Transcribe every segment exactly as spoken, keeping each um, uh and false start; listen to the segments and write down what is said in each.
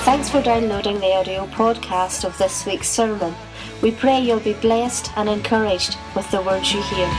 Thanks for downloading the audio podcast of this week's sermon. We pray you'll be blessed and encouraged with the words you hear.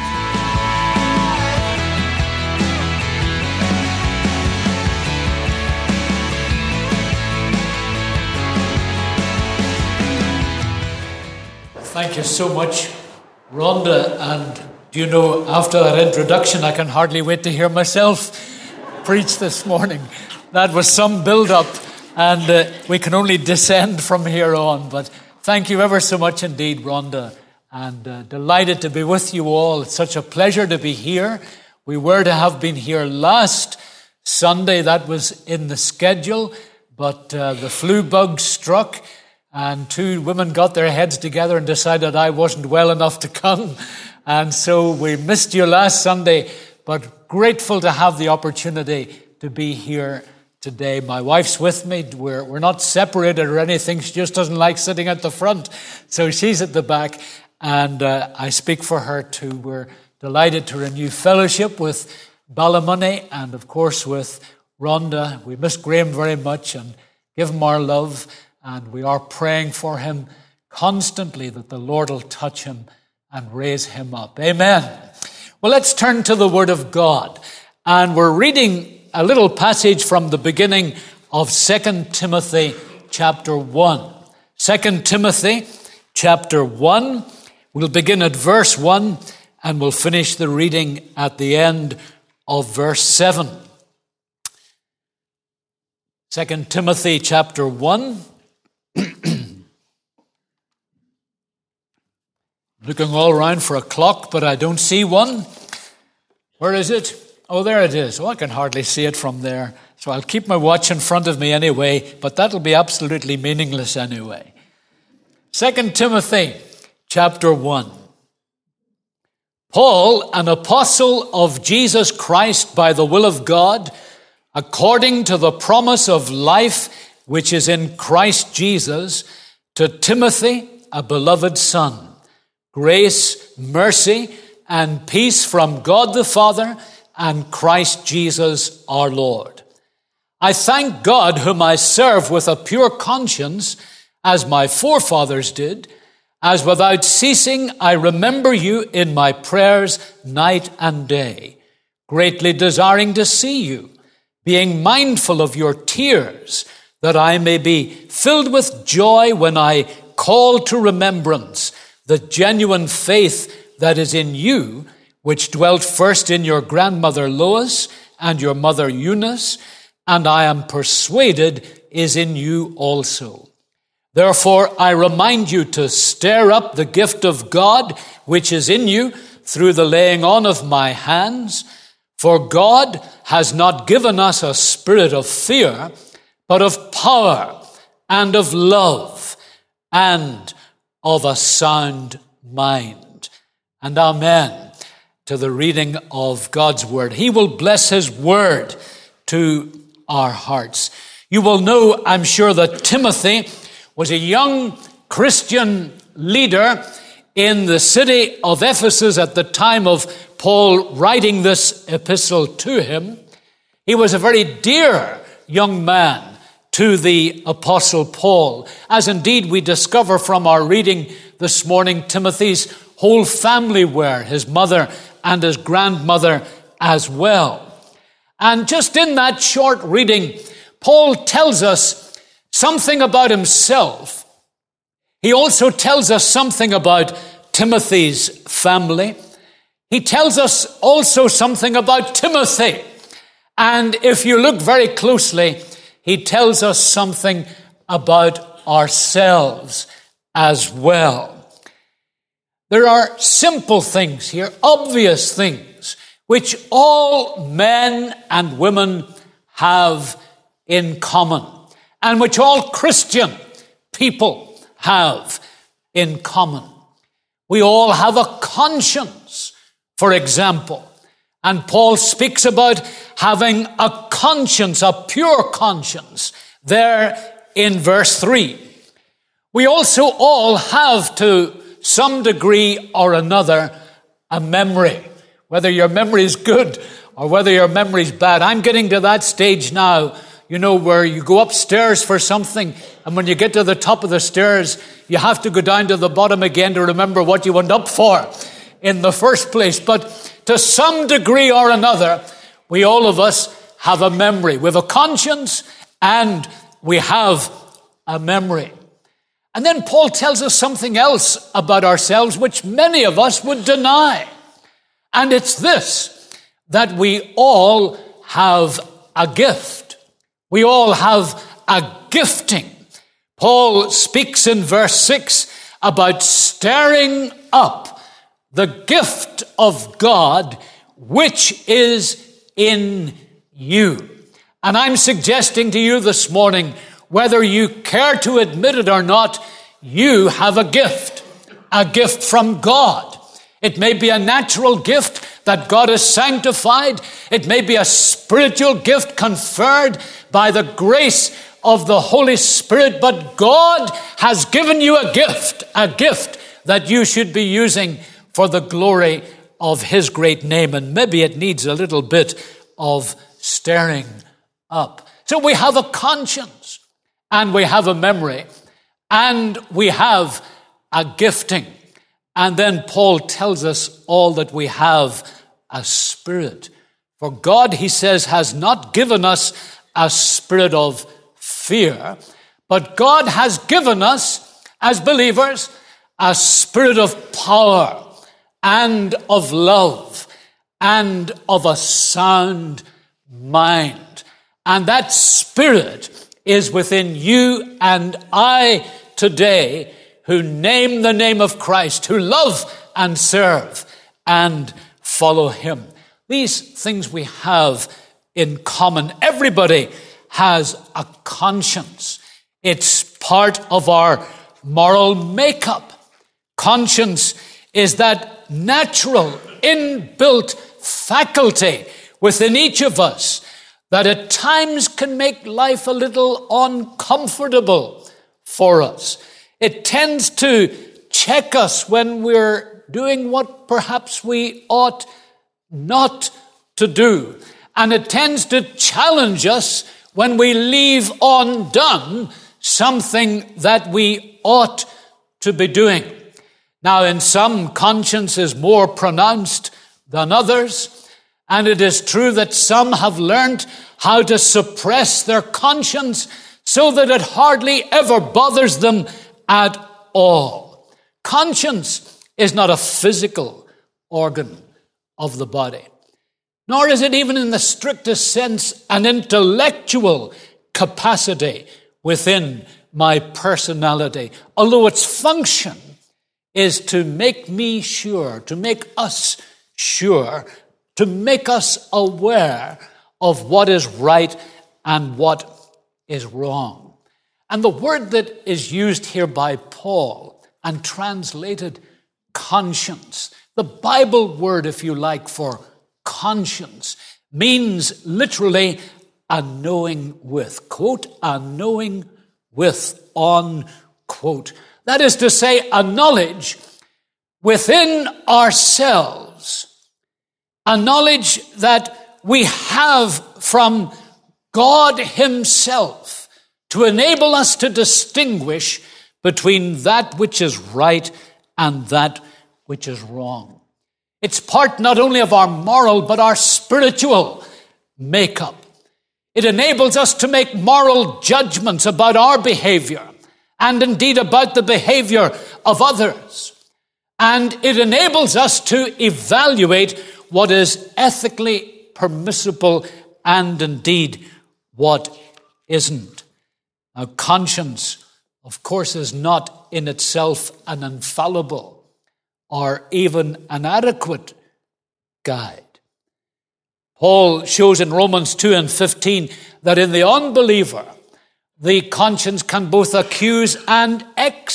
Thank you so much, Rhonda. And do you know, after that introduction, I can hardly wait to hear myself preach this morning. That was some build-up, and uh, we can only descend from here on. But thank you ever so much indeed, Rhonda. And uh, delighted to be with you all. It's such a pleasure to be here. We were to have been here last Sunday. That was in the schedule, but uh, the flu bug struck. And two women got their heads together and decided I wasn't well enough to come. And so we missed you last Sunday, but grateful to have the opportunity to be here today. My wife's with me. We're, we're not separated or anything. She just doesn't like sitting at the front. So she's at the back, and uh, I speak for her too. We're delighted to renew fellowship with Ballymoney and, of course, with Rhonda. We miss Graham very much and give him our love. And we are praying for him constantly that the Lord will touch him and raise him up. Amen. Well, let's turn to the Word of God. And we're reading a little passage from the beginning of Second Timothy chapter one. Second Timothy chapter one. We'll begin at verse one and we'll finish the reading at the end of verse seven. Second Timothy chapter one. Looking all around for a clock, but I don't see one. Where is it? Oh, there it is. Oh, I can hardly see it from there. So I'll keep my watch in front of me anyway, but that'll be absolutely meaningless anyway. Second Timothy chapter one. Paul, an apostle of Jesus Christ by the will of God, according to the promise of life which is in Christ Jesus, to Timothy, a beloved son. Grace, mercy, and peace from God the Father and Christ Jesus our Lord. I thank God whom I serve with a pure conscience, as my forefathers did, as without ceasing I remember you in my prayers night and day, greatly desiring to see you, being mindful of your tears, that I may be filled with joy when I call to remembrance the genuine faith that is in you, which dwelt first in your grandmother Lois and your mother Eunice, and I am persuaded is in you also. Therefore, I remind you to stir up the gift of God which is in you through the laying on of my hands. For God has not given us a spirit of fear, but of power and of love and of a sound mind. And amen to the reading of God's word. He will bless his word to our hearts. You will know, I'm sure, that Timothy was a young Christian leader in the city of Ephesus at the time of Paul writing this epistle to him. He was a very dear young man to the Apostle Paul, as indeed we discover from our reading this morning, Timothy's whole family were, his mother and his grandmother as well. And just in that short reading, Paul tells us something about himself. He also tells us something about Timothy's family. He tells us also something about Timothy. And if you look very closely, he tells us something about ourselves as well. There are simple things here, obvious things, which all men and women have in common, and which all Christian people have in common. We all have a conscience, for example. And Paul speaks about having a conscience, a pure conscience, there in verse three. We also all have, to some degree or another, a memory. Whether your memory is good or whether your memory is bad. I'm getting to that stage now, you know, where you go upstairs for something, and when you get to the top of the stairs, you have to go down to the bottom again to remember what you went up for in the first place. But to some degree or another, we all of us have a memory. We have a conscience and we have a memory. And then Paul tells us something else about ourselves which many of us would deny. And it's this, that we all have a gift. We all have a gifting. Paul speaks in verse six about stirring up the gift of God which is in you. And I'm suggesting to you this morning, whether you care to admit it or not, you have a gift, a gift from God. It may be a natural gift that God has sanctified. It may be a spiritual gift conferred by the grace of the Holy Spirit, but God has given you a gift, a gift that you should be using for the glory of his great name. And maybe it needs a little bit of stirring up. So we have a conscience, and we have a memory, and we have a gifting. And then Paul tells us all that we have a spirit. For God, he says, has not given us a spirit of fear, but God has given us, as believers, a spirit of power and of love and of a sound mind. And that spirit is within you and I today, who name the name of Christ, who love and serve and follow him. These things we have in common. Everybody has a conscience. It's part of our moral makeup. Conscience is that natural, inbuilt faculty within each of us that at times can make life a little uncomfortable for us. It tends to check us when we're doing what perhaps we ought not to do. And it tends to challenge us when we leave undone something that we ought to be doing. Now, in some, conscience is more pronounced than others. And it is true that some have learned how to suppress their conscience so that it hardly ever bothers them at all. Conscience is not a physical organ of the body, nor is it even in the strictest sense an intellectual capacity within my personality, although its function is to make me sure, to make us sure, to make us aware of what is right and what is wrong. And the word that is used here by Paul and translated conscience, the Bible word, if you like, for conscience, means literally a knowing with, quote, a knowing with, unquote. That is to say, a knowledge within ourselves, a knowledge that we have from God himself, to enable us to distinguish between that which is right and that which is wrong. It's part not only of our moral, but our spiritual makeup. It enables us to make moral judgments about our behavior and indeed about the behavior of others. And it enables us to evaluate what is ethically permissible and indeed what isn't. Now, conscience, of course, is not in itself an infallible or even an adequate guide. Paul shows in Romans two and fifteen that in the unbeliever, the conscience can both accuse and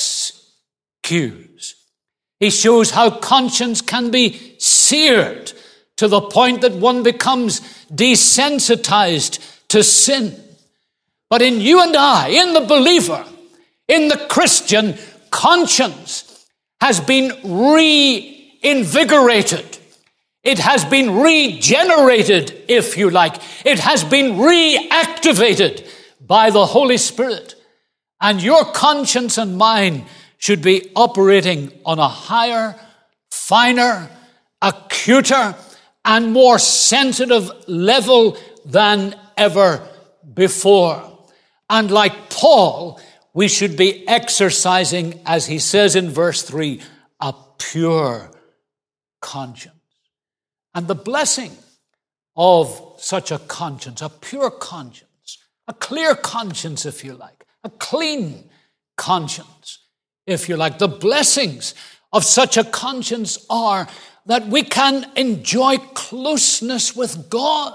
excuse. He shows how conscience can be seared to the point that one becomes desensitized to sin. But in you and I, in the believer, in the Christian, conscience has been reinvigorated. It has been regenerated, if you like. It has been reactivated by the Holy Spirit. And your conscience and mine should be operating on a higher, finer, acuter, and more sensitive level than ever before. And like Paul, we should be exercising, as he says in verse three, a pure conscience. And the blessing of such a conscience, a pure conscience, a clear conscience, if you like, a clean conscience, if you like, the blessings of such a conscience are that we can enjoy closeness with God.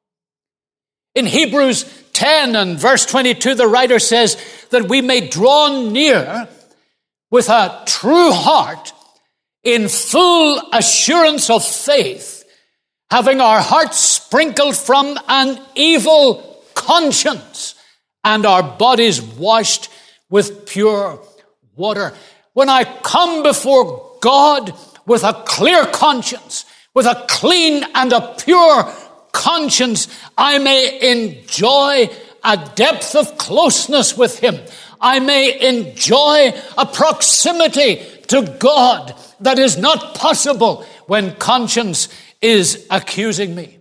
In Hebrews ten and verse twenty-two, the writer says that we may draw near with a true heart in full assurance of faith, having our hearts sprinkled from an evil conscience and our bodies washed with pure water. When I come before God with a clear conscience, with a clean and a pure conscience, I may enjoy a depth of closeness with him. I may enjoy a proximity to God that is not possible when conscience is accusing me.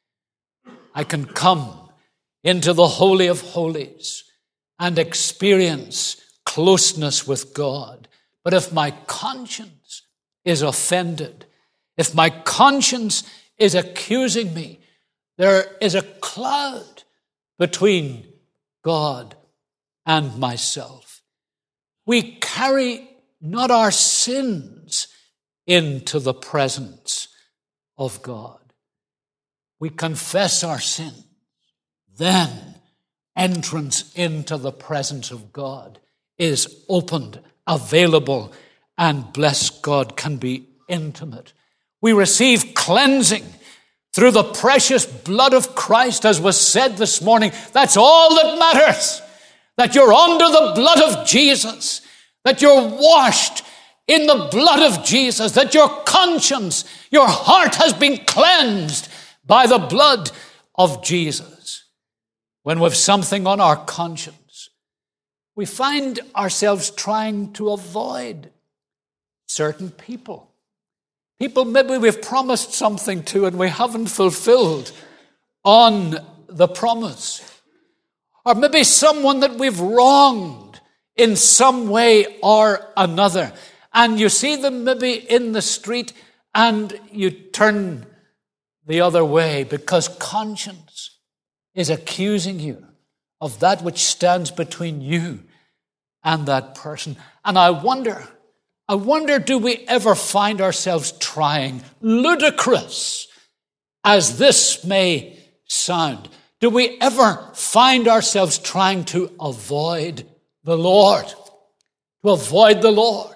I can come into the Holy of Holies and experience closeness with God. But if my conscience is offended, if my conscience is accusing me, there is a cloud between God and myself. We carry not our sins into the presence of God. We confess our sin. Then entrance into the presence of God is opened, available, and bless God, can be intimate. We receive cleansing through the precious blood of Christ, as was said this morning. That's all that matters, that you're under the blood of Jesus, that you're washed in the blood of Jesus, that your conscience, your heart has been cleansed by the blood of Jesus. When we've something on our conscience, we find ourselves trying to avoid certain people. People maybe we've promised something to and we haven't fulfilled on the promise. Or maybe someone that we've wronged in some way or another. And you see them maybe in the street and you turn the other way because conscience is accusing you of that which stands between you and that person. And I wonder, I wonder, do we ever find ourselves trying, ludicrous as this may sound, do we ever find ourselves trying to avoid the Lord, to avoid the Lord?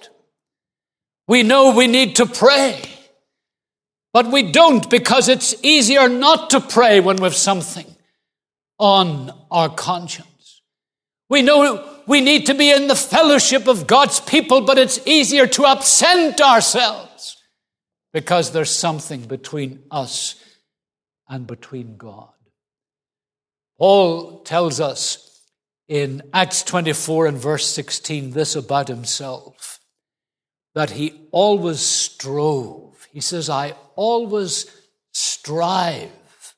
We know we need to pray, but we don't because it's easier not to pray when we've something on our conscience. We know we need to be in the fellowship of God's people, but it's easier to absent ourselves because there's something between us and between God. Paul tells us in Acts twenty-four and verse sixteen this about himself, that he always strove. He says, I always strive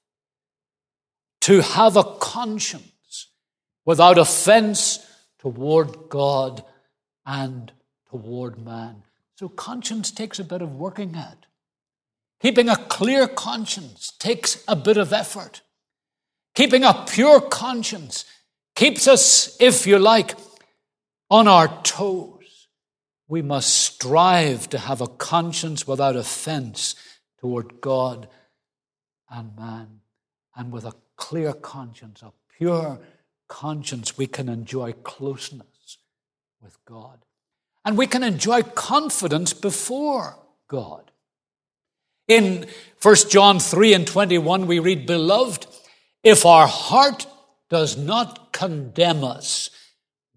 to have a conscience without offense toward God and toward man. So conscience takes a bit of working at. Keeping a clear conscience takes a bit of effort. Keeping a pure conscience keeps us, if you like, on our toes. We must strive to have a conscience without offense toward God and man. And with a clear conscience, a pure conscience, we can enjoy closeness with God. And we can enjoy confidence before God. In First John three and twenty-one, we read, Beloved, if our heart does not condemn us,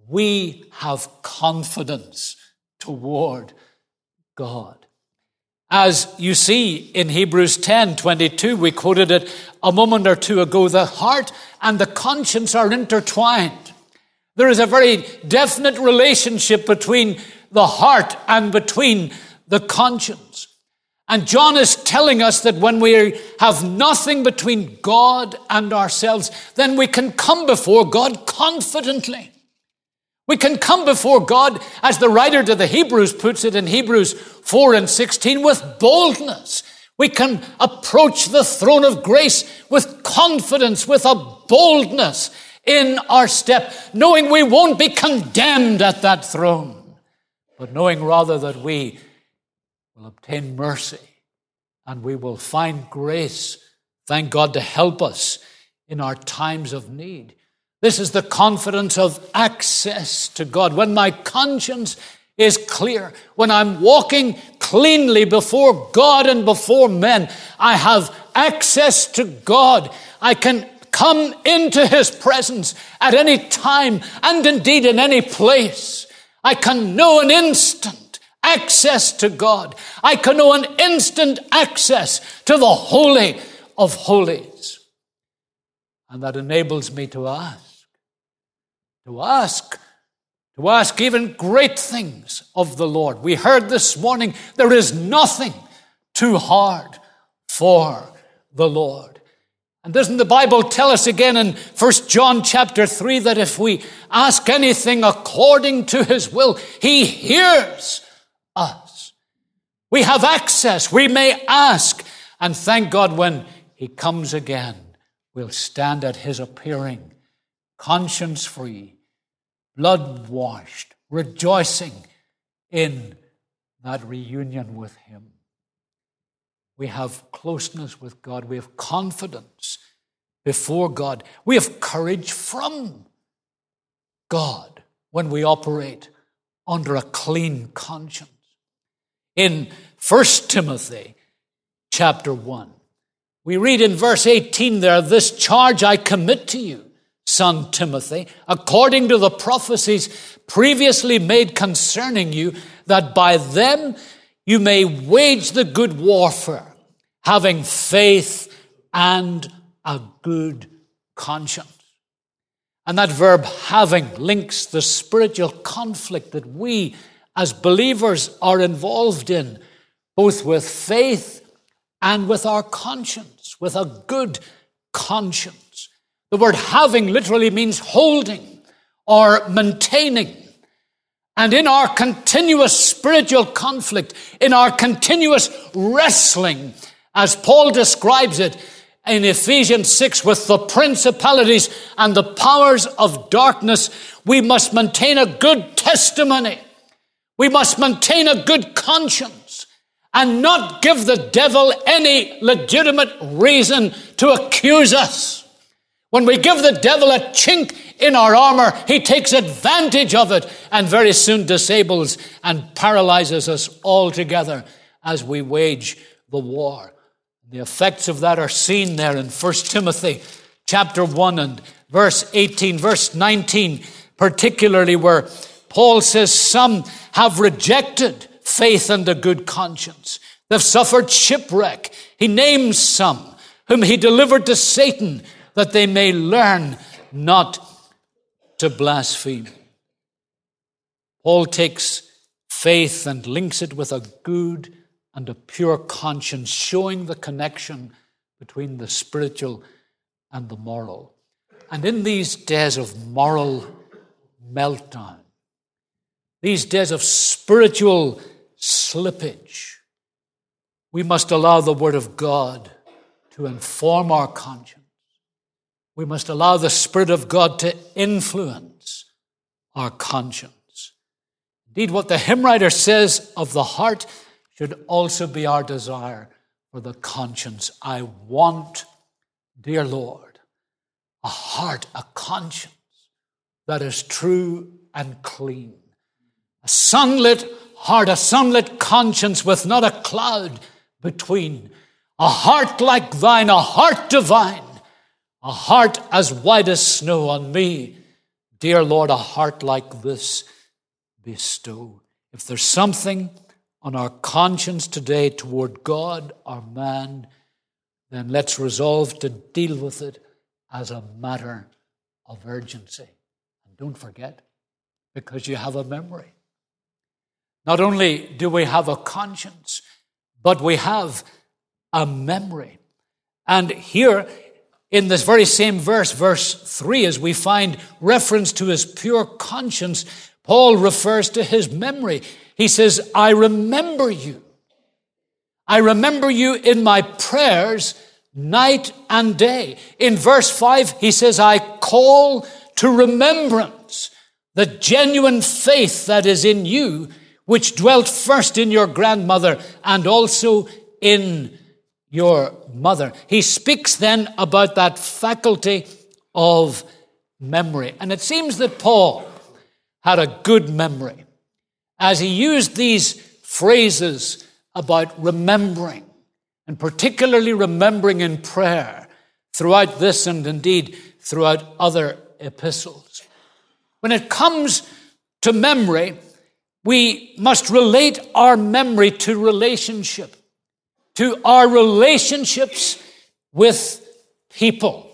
we have confidence toward God. As you see in Hebrews ten twenty-two, we quoted it a moment or two ago, the heart and the conscience are intertwined. There is a very definite relationship between the heart and between the conscience. And John is telling us that when we have nothing between God and ourselves, then we can come before God confidently. We can come before God, as the writer to the Hebrews puts it in Hebrews four and sixteen, with boldness. We can approach the throne of grace with confidence, with a boldness in our step, knowing we won't be condemned at that throne, but knowing rather that we will obtain mercy and we will find grace, thank God, to help us in our times of need. This is the confidence of access to God. When my conscience is clear, when I'm walking cleanly before God and before men, I have access to God. I can come into his presence at any time and indeed in any place. I can know an instant access to God. I can know an instant access to the Holy of Holies. And that enables me to ask. To ask, to ask even great things of the Lord. We heard this morning, there is nothing too hard for the Lord. And doesn't the Bible tell us again in First John chapter three that if we ask anything according to his will, he hears us. We have access. We may ask. And thank God when he comes again, we'll stand at his appearing, conscience-free, blood-washed, rejoicing in that reunion with him. We have closeness with God. We have confidence before God. We have courage from God when we operate under a clean conscience. In First Timothy chapter one, we read in verse eighteen there, "This charge I commit to you, son Timothy, according to the prophecies previously made concerning you, that by them you may wage the good warfare, having faith and a good conscience." And that verb having links the spiritual conflict that we as believers are involved in, both with faith and with our conscience, with a good conscience. The word having literally means holding or maintaining. And in our continuous spiritual conflict, in our continuous wrestling, as Paul describes it in Ephesians six, with the principalities and the powers of darkness, we must maintain a good testimony. We must maintain a good conscience and not give the devil any legitimate reason to accuse us. When we give the devil a chink in our armor, he takes advantage of it and very soon disables and paralyzes us altogether as we wage the war. The effects of that are seen there in First Timothy chapter one and verse eighteen, verse nineteen, particularly, where Paul says some have rejected faith and a good conscience. They've suffered shipwreck. He names some whom he delivered to Satan, that they may learn not to blaspheme. Paul takes faith and links it with a good and a pure conscience, showing the connection between the spiritual and the moral. And in these days of moral meltdown, these days of spiritual slippage, we must allow the Word of God to inform our conscience. We must allow the Spirit of God to influence our conscience. Indeed, what the hymn writer says of the heart should also be our desire for the conscience. I want, dear Lord, a heart, a conscience that is true and clean. A sunlit heart, a sunlit conscience with not a cloud between. A heart like thine, a heart divine. A heart as white as snow on me. Dear Lord, a heart like this bestow. If there's something on our conscience today toward God or man, then let's resolve to deal with it as a matter of urgency. And don't forget, because you have a memory. Not only do we have a conscience, but we have a memory. And here, in this very same verse, verse three, as we find reference to his pure conscience, Paul refers to his memory. He says, I remember you. I remember you in my prayers night and day. In verse five, he says, I call to remembrance the genuine faith that is in you, which dwelt first in your grandmother and also in your mother. He speaks then about that faculty of memory. And it seems that Paul had a good memory as he used these phrases about remembering, and particularly remembering in prayer throughout this and indeed throughout other epistles. When it comes to memory, we must relate our memory to relationship, to our relationships with people.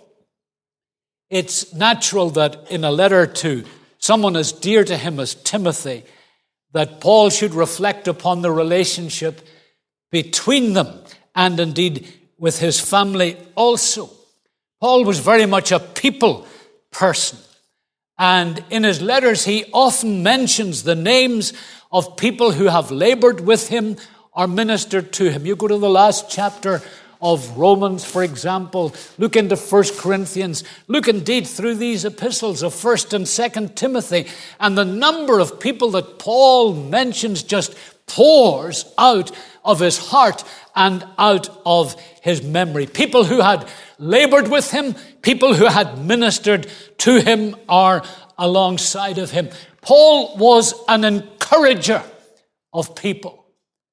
It's natural that in a letter to someone as dear to him as Timothy, that Paul should reflect upon the relationship between them and indeed with his family also. Paul was very much a people person. And in his letters, he often mentions the names of people who have labored with him or ministered to him. You go to the last chapter of Romans, for example. Look into First Corinthians. Look indeed through these epistles of First and Second Timothy. And the number of people that Paul mentions just pours out of his heart and out of his memory. People who had labored with him, people who had ministered to him or alongside of him. Paul was an encourager of people.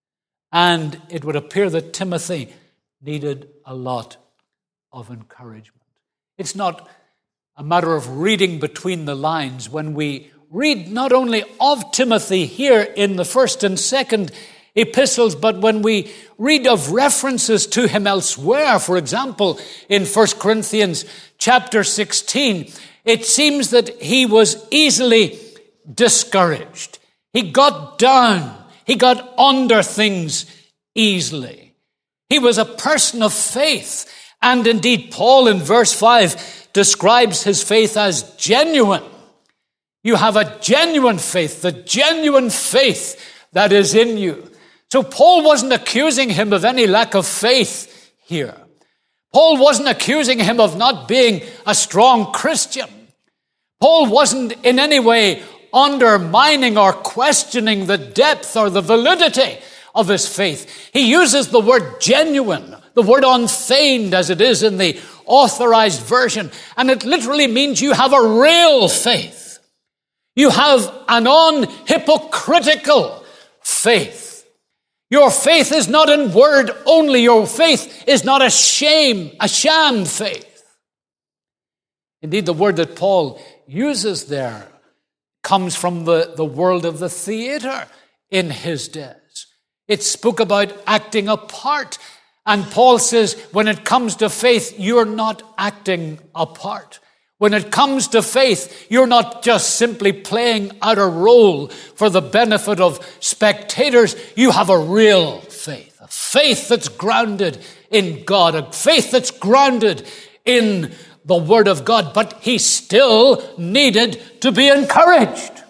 And it would appear that Timothy needed a lot of encouragement. It's not a matter of reading between the lines. When we read not only of Timothy here in the first and second epistles, but when we read of references to him elsewhere, for example, in First Corinthians chapter sixteen, it seems that he was easily discouraged. He got down. He got under things easily. He was a person of faith. And indeed, Paul in verse five describes his faith as genuine. You have a genuine faith, the genuine faith that is in you. So Paul wasn't accusing him of any lack of faith here. Paul wasn't accusing him of not being a strong Christian. Paul wasn't in any way undermining or questioning the depth or the validity of his faith. He uses the word genuine, the word unfeigned as it is in the Authorized Version, and it literally means you have a real faith. You have an unhypocritical faith. Your faith is not in word only. Your faith is not a shame, a sham faith. Indeed, the word that Paul uses there comes from the, the world of the theater in his days. It spoke about acting a part. And Paul says, when it comes to faith, you're not acting a part. When it comes to faith, you're not just simply playing out a role for the benefit of spectators. You have a real faith, a faith that's grounded in God, a faith that's grounded in the Word of God. But he still needed to be encouraged.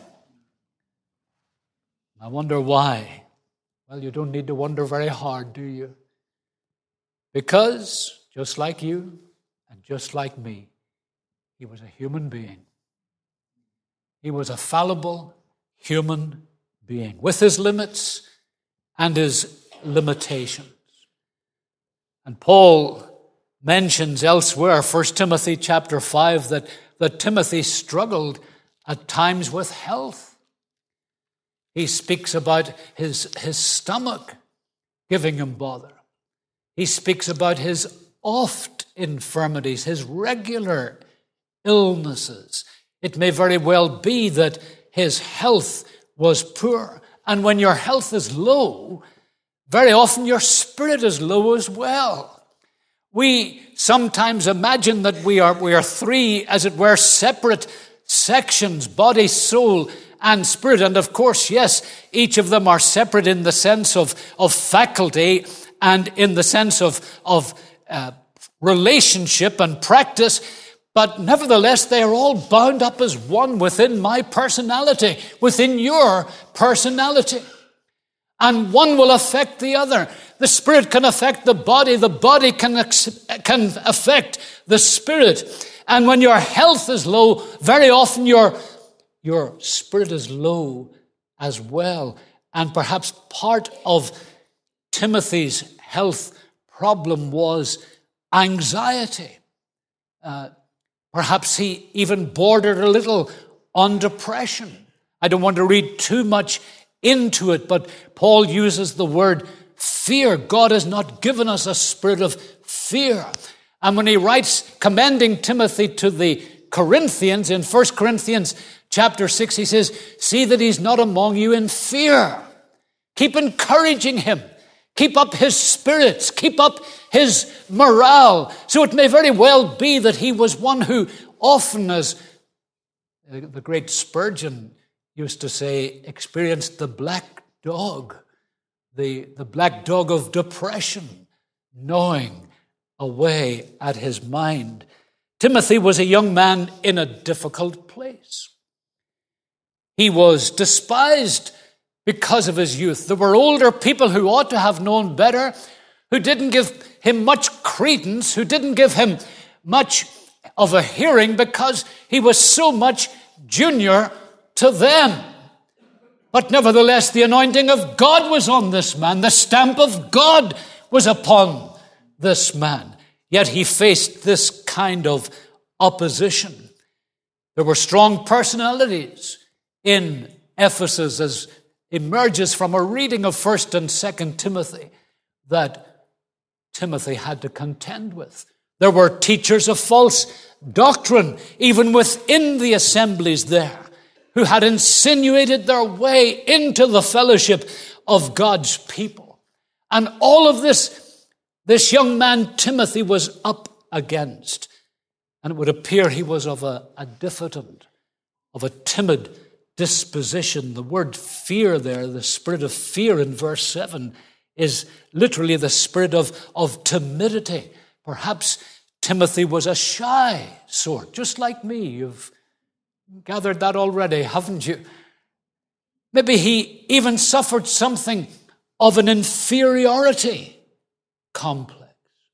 I wonder why. Well, you don't need to wonder very hard, do you? Because just like you and just like me, he was a human being. He was a fallible human being with his limits and his limitations. And Paul mentions elsewhere, First Timothy chapter five, that, that Timothy struggled at times with health. He speaks about his, his stomach giving him bother. He speaks about his oft infirmities, his regular illnesses. It may very well be that his health was poor And when your health is low, very often your spirit is low as well. We sometimes imagine that we are, we are three, as it were, separate sections, body, soul, and spirit. And of course, yes, each of them are separate in the sense of, of faculty and in the sense of, of uh, relationship and practice. But nevertheless, they are all bound up as one within my personality, within your personality. And one will affect the other. The spirit can affect the body. The body can, ex- can affect the spirit. And when your health is low, very often your, your spirit is low as well. And perhaps part of Timothy's health problem was anxiety. Uh, perhaps he even bordered a little on depression. I don't want to read too much into it, but Paul uses the word fear. God has not given us a spirit of fear. And when he writes commending Timothy to the Corinthians in First Corinthians chapter six, he says, see that he's not among you in fear. Keep encouraging him. Keep up his spirits. Keep up his morale. So it may very well be that he was one who often, as the great Spurgeon used to say, experienced the black dog, the, the black dog of depression, gnawing away at his mind. Timothy was a young man in a difficult place. He was despised because of his youth. There were older people who ought to have known better, who didn't give him much credence, who didn't give him much of a hearing because he was so much junior to them. But nevertheless, the anointing of God was on this man. The stamp of God was upon this man. Yet he faced this kind of opposition. There were strong personalities in Ephesus, as emerges from a reading of First and Second Timothy, that Timothy had to contend with. There were teachers of false doctrine, even within the assemblies there, who had insinuated their way into the fellowship of God's people. And all of this, this young man Timothy was up against. And it would appear he was of a, a diffident, of a timid disposition. The word fear there, the spirit of fear in verse seven, is literally the spirit of, of timidity. Perhaps Timothy was a shy sort, just like me. You've gathered that already, haven't you? Maybe he even suffered something of an inferiority complex.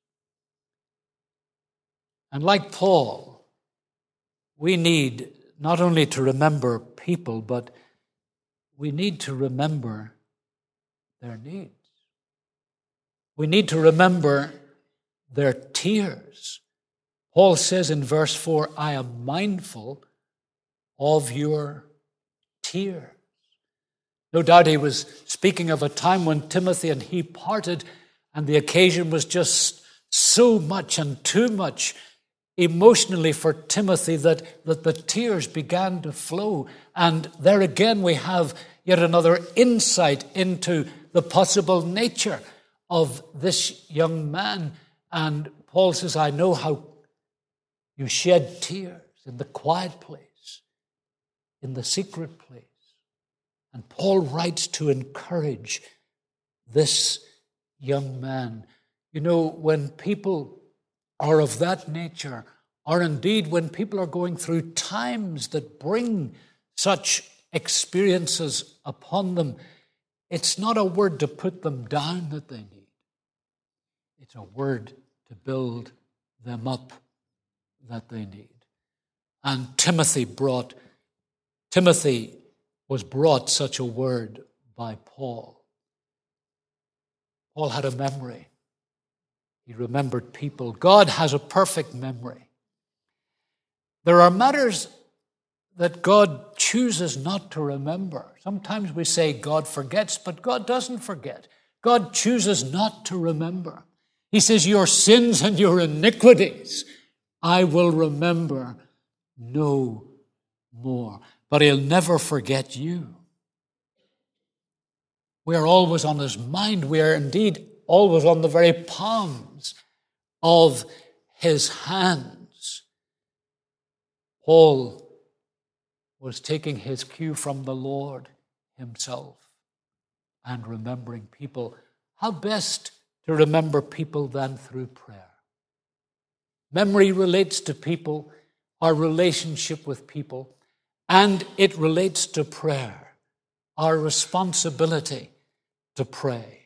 And like Paul, we need not only to remember people, but we need to remember their needs. We need to remember their tears. Paul says in verse four, I am mindful of your tears. No doubt he was speaking of a time when Timothy and he parted, and the occasion was just so much and too much emotionally for Timothy that, that the tears began to flow. And there again we have yet another insight into the possible nature of this young man. And Paul says, I know how you shed tears in the quiet place, in the secret place. And Paul writes to encourage this young man. You know, when people are of that nature, or indeed when people are going through times that bring such experiences upon them, it's not a word to put them down that they need. It's a word to build them up that they need. And Timothy brought, Timothy was brought such a word by Paul. Paul had a memory. He remembered people. God has a perfect memory. There are matters that God chooses not to remember. Sometimes we say God forgets, but God doesn't forget. God chooses not to remember. He says, your sins and your iniquities I will remember no more. But he'll never forget you. We are always on his mind. We are indeed always on the very palms of his hands. Paul was taking his cue from the Lord himself and remembering people. How best to remember people than through prayer? Memory relates to people, our relationship with people, and it relates to prayer, our responsibility to pray.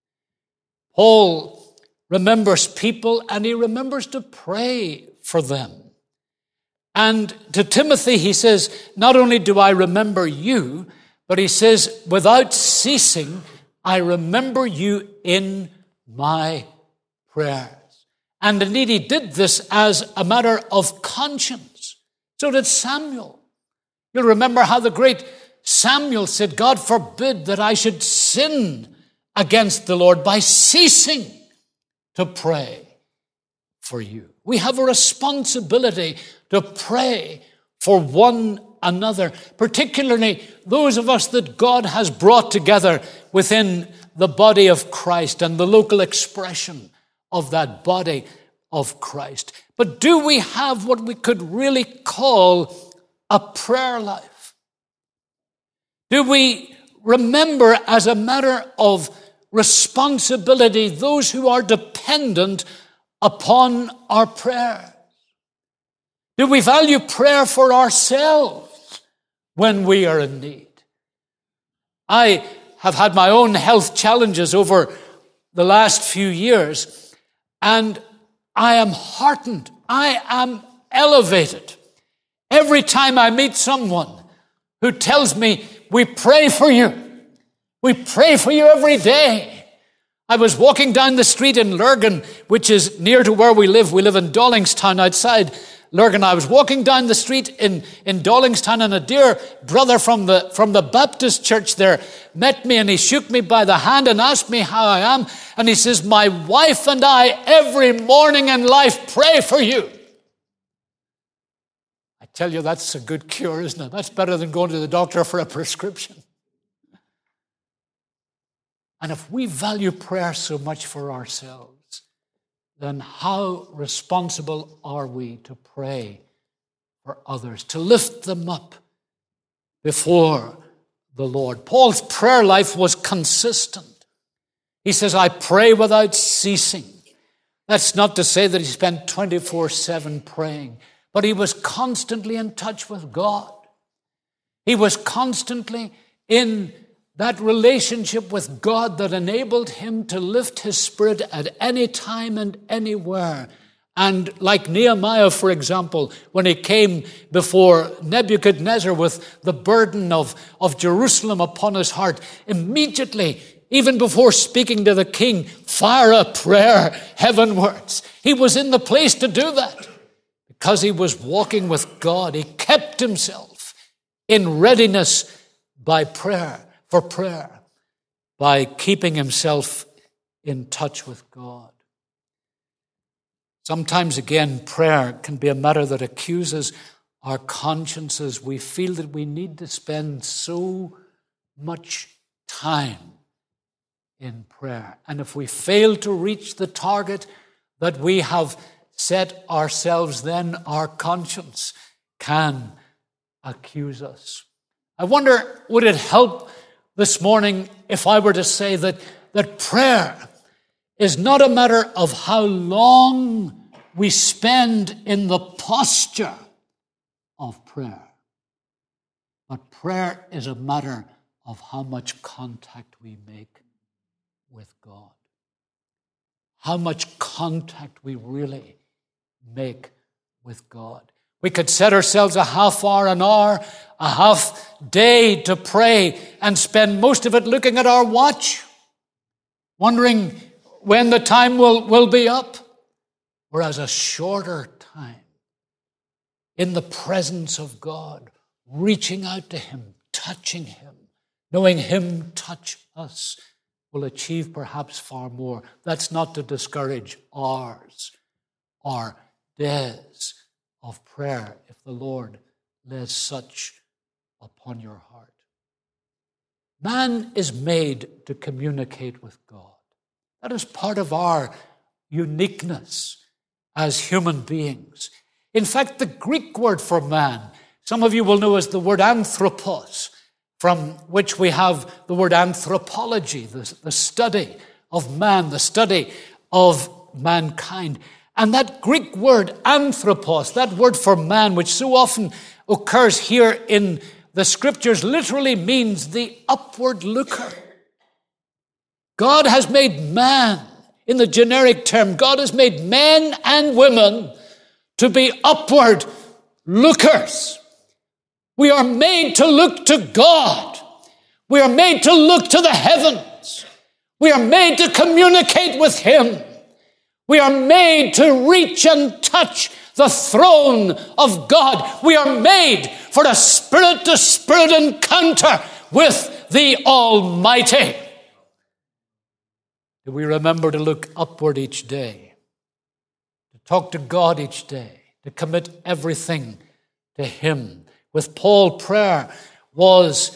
Paul remembers people and he remembers to pray for them. And to Timothy he says, not only do I remember you, but he says, without ceasing, I remember you in my prayers. And indeed he did this as a matter of conscience. So did Samuel. You'll remember how the great Samuel said, God forbid that I should sin against the Lord by ceasing to pray for you. We have a responsibility to pray for one another, particularly those of us that God has brought together within the body of Christ and the local expression of that body of Christ. But do we have what we could really call a prayer life? Do we remember as a matter of responsibility those who are dependent upon our prayers? Do we value prayer for ourselves when we are in need? I have had my own health challenges over the last few years, and I am heartened. I am elevated every time I meet someone who tells me, we pray for you. We pray for you every day. I was walking down the street in Lurgan, which is near to where we live. We live in Dollingstown outside Lurgan. I was walking down the street in, in Dollingstown, and a dear brother from the, from the Baptist church there met me, and he shook me by the hand and asked me how I am. And he says, my wife and I every morning in life pray for you. I tell you, that's a good cure, isn't it? That's better than going to the doctor for a prescription. And if we value prayer so much for ourselves, then how responsible are we to pray for others, to lift them up before the Lord? Paul's prayer life was consistent. He says, I pray without ceasing. That's not to say that he spent twenty-four seven praying, but he was constantly in touch with God. He was constantly in that relationship with God that enabled him to lift his spirit at any time and anywhere. And like Nehemiah, for example, when he came before Nebuchadnezzar with the burden of, of Jerusalem upon his heart, immediately, even before speaking to the king, fire a prayer heavenwards. He was in the place to do that because he was walking with God. He kept himself in readiness by prayer. For prayer, by keeping himself in touch with God. Sometimes, again, prayer can be a matter that accuses our consciences. We feel that we need to spend so much time in prayer. And if we fail to reach the target that we have set ourselves, then our conscience can accuse us. I wonder, would it help this morning if I were to say that, that prayer is not a matter of how long we spend in the posture of prayer, but prayer is a matter of how much contact we make with God, how much contact we really make with God. We could set ourselves a half hour, an hour, a half day to pray and spend most of it looking at our watch, wondering when the time will, will be up. Whereas a shorter time in the presence of God, reaching out to him, touching him, knowing him touch us, will achieve perhaps far more. That's not to discourage ours, our days of prayer, if the Lord lays such upon your heart. Man is made to communicate with God. That is part of our uniqueness as human beings. In fact, the Greek word for man, some of you will know as the word anthropos, from which we have the word anthropology, the, the study of man, the study of mankind. And that Greek word anthropos, that word for man, which so often occurs here in the scriptures, literally means the upward looker. God has made man, in the generic term, God has made men and women to be upward lookers. We are made to look to God. We are made to look to the heavens. We are made to communicate with Him. We are made to reach and touch the throne of God. We are made for a spirit-to-spirit encounter with the Almighty. Do we remember to look upward each day, to talk to God each day, to commit everything to Him? With Paul, prayer was,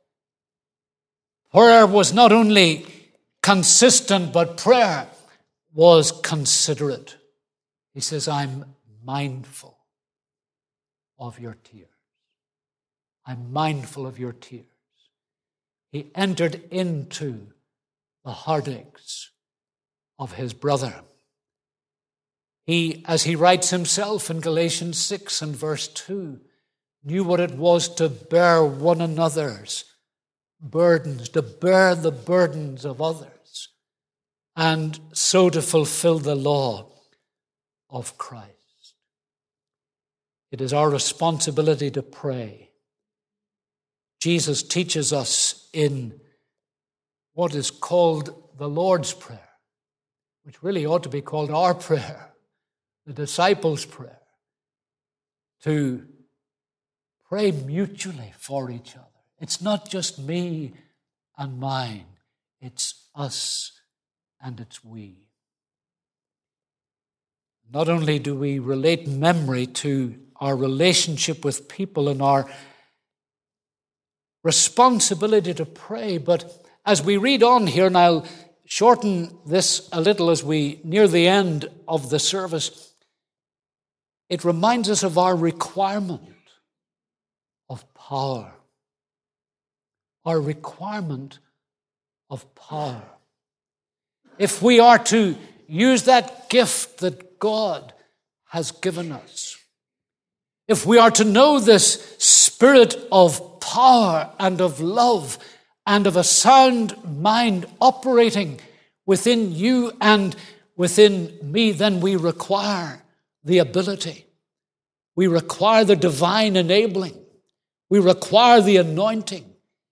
prayer was not only consistent, but prayer was considerate. He says, I'm mindful of your tears. I'm mindful of your tears. He entered into the heartaches of his brother. He, as he writes himself in Galatians six and verse two, knew what it was to bear one another's burdens, to bear the burdens of others, and so to fulfill the law of Christ. It is our responsibility to pray. Jesus teaches us in what is called the Lord's Prayer, which really ought to be called our prayer, the disciples' prayer, to pray mutually for each other. It's not just me and mine. It's us and it's we. Not only do we relate memory to our relationship with people and our responsibility to pray, but as we read on here, and I'll shorten this a little as we near the end of the service, it reminds us of our requirement of power. Our requirement of power. If we are to use that gift that God has given us, if we are to know this spirit of power and of love and of a sound mind operating within you and within me, then we require the ability. We require the divine enabling. We require the anointing.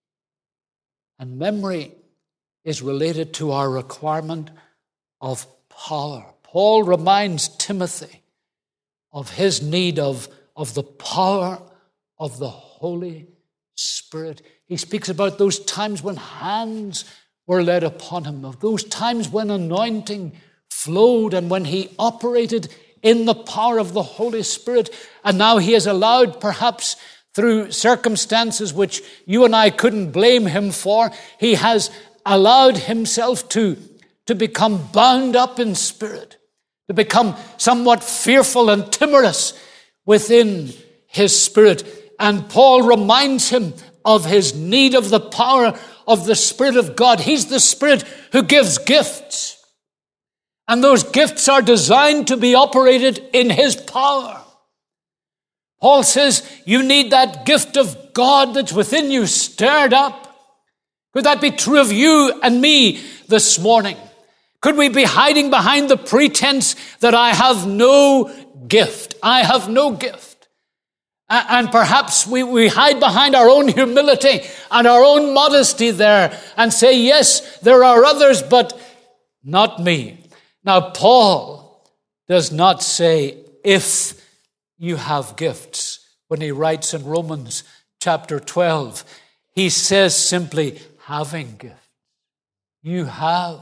And memory is related to our requirement of power. Paul reminds Timothy of his need of, of the power of the Holy Spirit. He speaks about those times when hands were laid upon him, of those times when anointing flowed and when he operated in the power of the Holy Spirit. And now he is allowed, perhaps through circumstances which you and I couldn't blame him for, he has allowed himself to, to become bound up in spirit, to become somewhat fearful and timorous within his spirit. And Paul reminds him of his need of the power of the Spirit of God. He's the Spirit who gives gifts. And those gifts are designed to be operated in his power. Paul says you need that gift of God that's within you stirred up. Could that be true of you and me this morning? Could we be hiding behind the pretense that I have no gift? I have no gift. And perhaps we, we hide behind our own humility and our own modesty there and say, yes, there are others, but not me. Now, Paul does not say, if you have gifts. When he writes in Romans chapter twelve, he says simply, having gifts. You have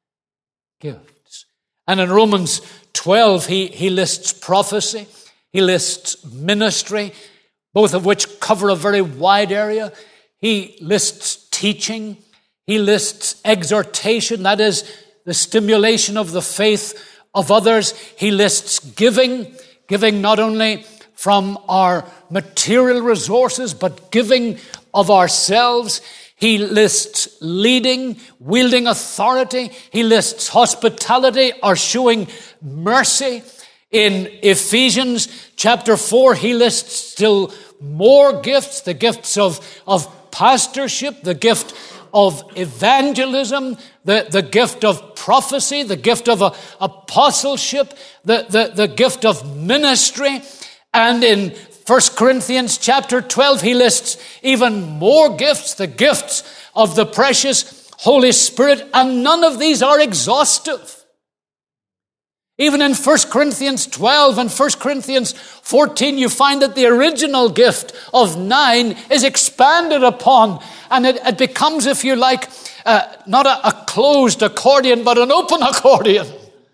gifts. And in Romans twelve, he, he lists prophecy. He lists ministry, both of which cover a very wide area. He lists teaching. He lists exhortation, that is the stimulation of the faith of others. He lists giving, giving not only from our material resources, but giving of ourselves. He lists leading, wielding authority. He lists hospitality or showing mercy. In Ephesians chapter four, he lists still more gifts, the gifts of, of pastorship, the gift of evangelism, the, the gift of prophecy, the gift of uh, apostleship, the, the, the gift of ministry. And in First Corinthians chapter twelve, he lists even more gifts, the gifts of the precious Holy Spirit, and none of these are exhaustive. Even in First Corinthians twelve and First Corinthians fourteen, you find that the original gift of nine is expanded upon, and it, it becomes, if you like, uh, not a, a closed accordion, but an open accordion.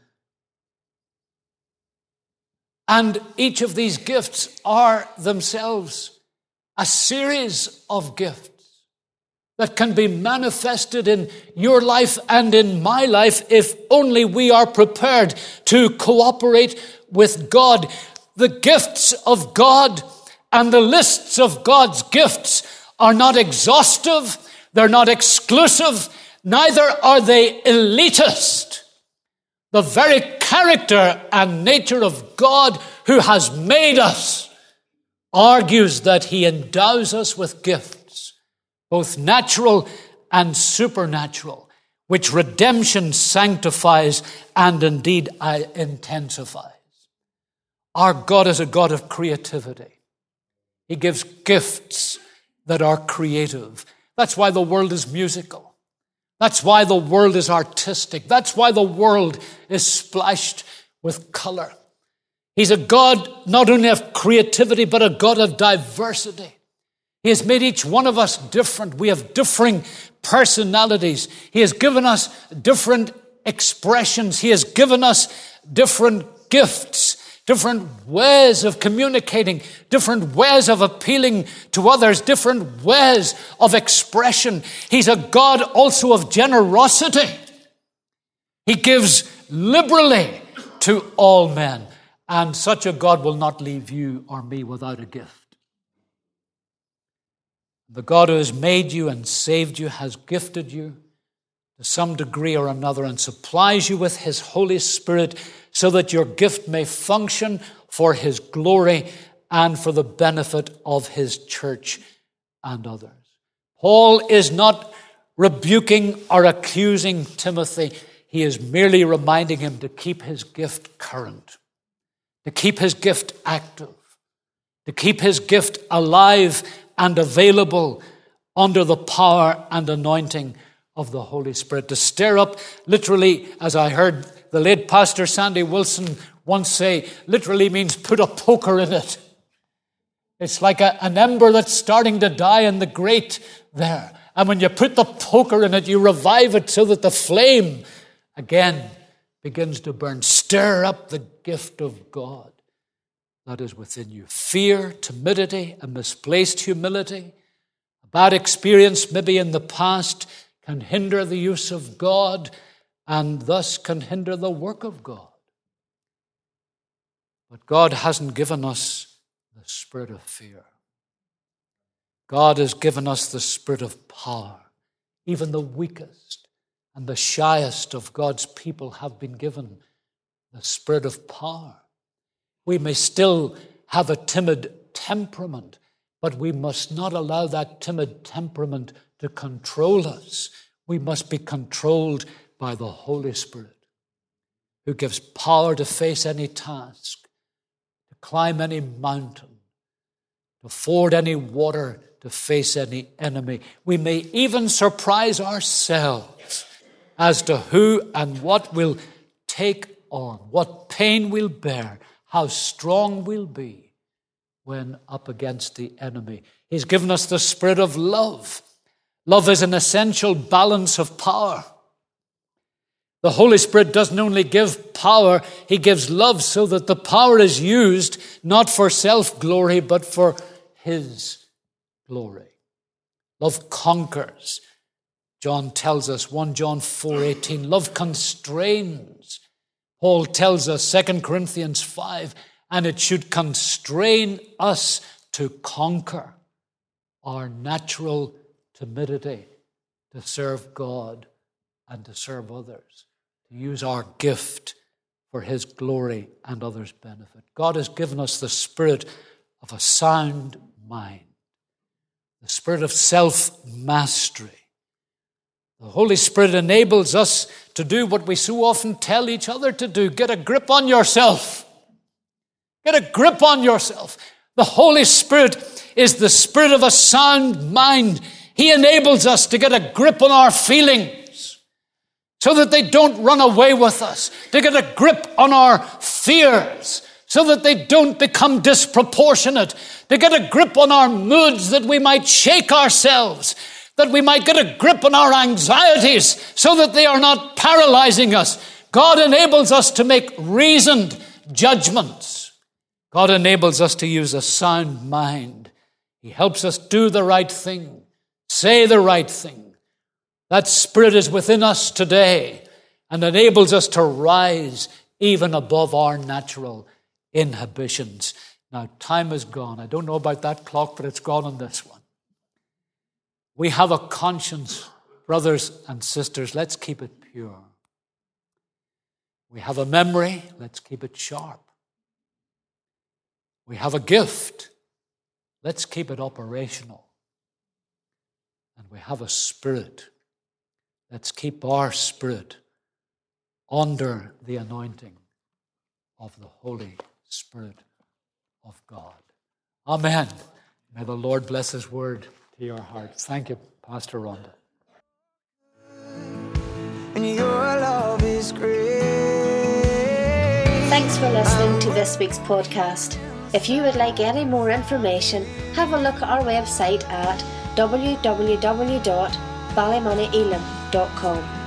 And each of these gifts are themselves a series of gifts that can be manifested in your life and in my life if only we are prepared to cooperate with God. The gifts of God and the lists of God's gifts are not exhaustive, they're not exclusive, neither are they elitist. The very character and nature of God, who has made us, argues that he endows us with gifts, both natural and supernatural, which redemption sanctifies and indeed intensifies. Our God is a God of creativity. He gives gifts that are creative. That's why the world is musical. That's why the world is artistic. That's why the world is splashed with color. He's a God not only of creativity, but a God of diversity. He has made each one of us different. We have differing personalities. He has given us different expressions. He has given us different gifts, different ways of communicating, different ways of appealing to others, different ways of expression. He's a God also of generosity. He gives liberally to all men. And such a God will not leave you or me without a gift. The God who has made you and saved you has gifted you to some degree or another and supplies you with his Holy Spirit so that your gift may function for his glory and for the benefit of his church and others. Paul is not rebuking or accusing Timothy. He is merely reminding him to keep his gift current, to keep his gift active, to keep his gift alive and available under the power and anointing of the Holy Spirit. To stir up, literally, as I heard the late Pastor Sandy Wilson once say, literally means put a poker in it. It's like a, an ember that's starting to die in the grate there. And when you put the poker in it, you revive it so that the flame again begins to burn. Stir up the gift of God that is within you. Fear, timidity, a misplaced humility, a bad experience maybe in the past can hinder the use of God and thus can hinder the work of God. But God hasn't given us the spirit of fear. God has given us the spirit of power. Even the weakest and the shyest of God's people have been given the spirit of power. We may still have a timid temperament, but we must not allow that timid temperament to control us. We must be controlled by the Holy Spirit, who gives power to face any task, to climb any mountain, to ford any water, to face any enemy. We may even surprise ourselves as to who and what we'll take on, what pain we'll bear, how strong we'll be when up against the enemy. He's given us the spirit of love. Love is an essential balance of power. The Holy Spirit doesn't only give power, he gives love so that the power is used not for self-glory, but for his glory. Love conquers. John tells us, First John four eighteen, love constrains. Paul tells us, Second Corinthians five, and it should constrain us to conquer our natural timidity to serve God and to serve others, to use our gift for his glory and others' benefit. God has given us the spirit of a sound mind, the spirit of self-mastery. The Holy Spirit enables us to do what we so often tell each other to do. Get a grip on yourself. Get a grip on yourself. The Holy Spirit is the spirit of a sound mind. He enables us to get a grip on our feelings so that they don't run away with us, to get a grip on our fears so that they don't become disproportionate, to get a grip on our moods that we might shake ourselves, that we might get a grip on our anxieties so that they are not paralyzing us. God enables us to make reasoned judgments. God enables us to use a sound mind. He helps us do the right thing, say the right thing. That spirit is within us today and enables us to rise even above our natural inhibitions. Now, time is gone. I don't know about that clock, but it's gone on this one. We have a conscience, brothers and sisters. Let's keep it pure. We have a memory. Let's keep it sharp. We have a gift. Let's keep it operational. And we have a spirit. Let's keep our spirit under the anointing of the Holy Spirit of God. Amen. May the Lord bless his word to your hearts. Thank you, Pastor Rhonda. And your love is great. Thanks for listening to this week's podcast. If you would like any more information, have a look at our website at w w w dot ballymoney elim dot com.